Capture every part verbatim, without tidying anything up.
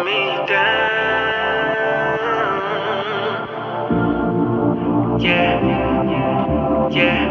me down. Yeah, yeah.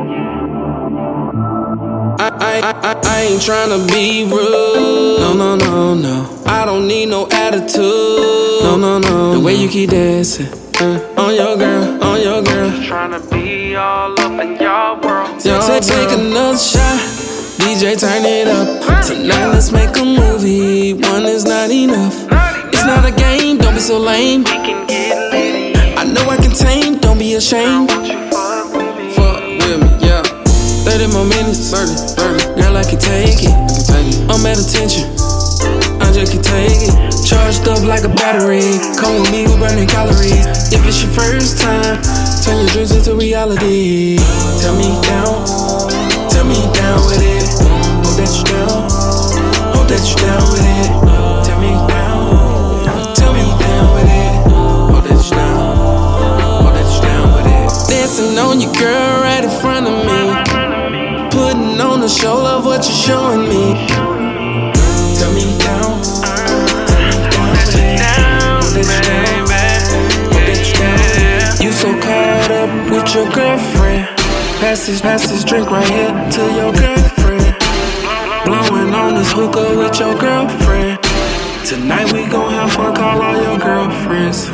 I, I, I, I ain't tryna be rude. No, no, no, no. I don't need no attitude. No, no, no. The way you keep dancing uh, on your girl, on your girl. Just tryna be all up in your world. Yo, take, take another shot. D J, turn it up. Tonight, let's make a movie. One is not enough. It's not a game, don't be so lame. We can get litty. I know I can tame, don't be ashamed. Won't you fuck with me? Fuck with me, yeah. thirty more minutes, thirty, thirty. Girl, I can take it. I can take it. I'm at attention. I just can take it. Charged up like a battery. Come with me, we're burning calories. If it's your first time, turn your dreams into reality. Tell me down, tell me down with it. Hope that you down, hope that you down with it. Tell me down, tell me down with it. Hope that you down, hope that you down with it. Dancing on your girl right in front of me. Putting on a show, love what you're showing me. Tell me down, tell me down with it. Hope that you down, hope that you down with it. You so caught up with your girlfriend. Pass this, pass this drink right here to your girlfriend. Blowing on this hookah with your girlfriend. Tonight we gon' have fun, call all your girlfriends.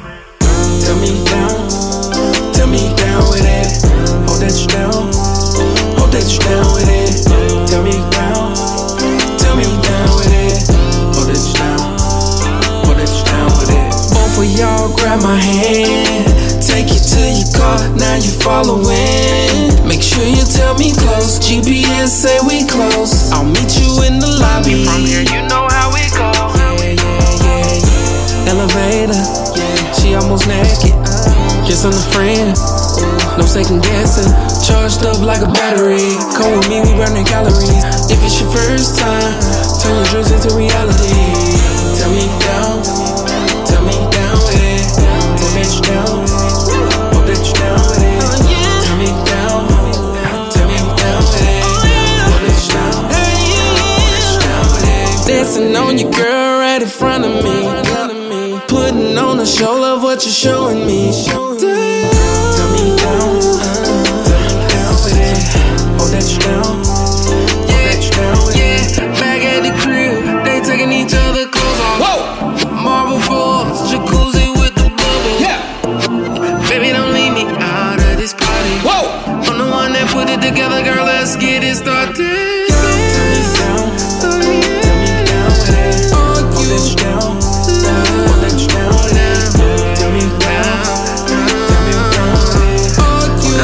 Tell me down, tell me down with it. Hope that you down, hope that you down with it. Tell me down, tell me down with it. Hope that you down, hope that you down with it. Both of y'all grab my hand, take you to your car, now you following. Make sure you tell me close, G P S say we close. I'll meet you in the lobby. From here, you know how it goes. Yeah, yeah, yeah, yeah. Elevator, yeah. She almost naked, just on a friend. No second guessing, charged up like a battery. Come with me, we burning calories. If it's your first time, turn your dreams into reality. Tell me down, tell me down with it. Tell me you down, hope that you down with it. Tell me down, tell me down with it. Hope that you down, hope that you down with it. Dancing on your girl right in front of me. Putting on a show, love what you're showing me. Tell me down, tell me down with it. Hope that you down, hope that you down with it. Yeah, back at the crib, they taking each other clothes off. Whoa! Marble floors, jacuzzi with the bubble. Yeah. Baby, don't leave me out of this party. Whoa! I'm the one that put it together, girl. Let's get it started. Tell me down, tell me down with it. Hope that you down, hope that you down with it. Tell me down, tell me down with it. Hope you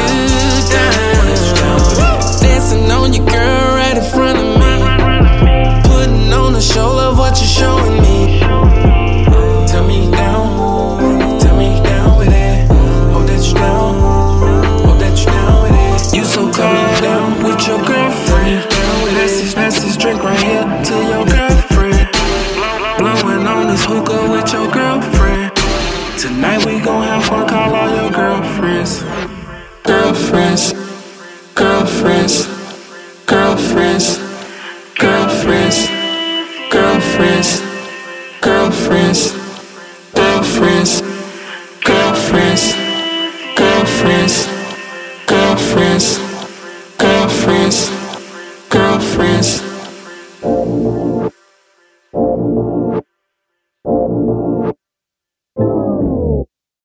down, dancing on your girl right in front of me. Putting on a show, love what you're showing me. Tell me down, tell me down with it. Hope that you down, hope that you down with it. You so caught down with your girlfriend. Pass this, pass this drink right here to your girlfriend. Blowing on this hookah with your girlfriend. Tonight we gon' have fun, call all your girlfriends. Girlfriends, girlfriends, girlfriends, girlfriends, girlfriends, girlfriends, girlfriends, girlfriends, girlfriends, girlfriends, girlfriends, girlfriends.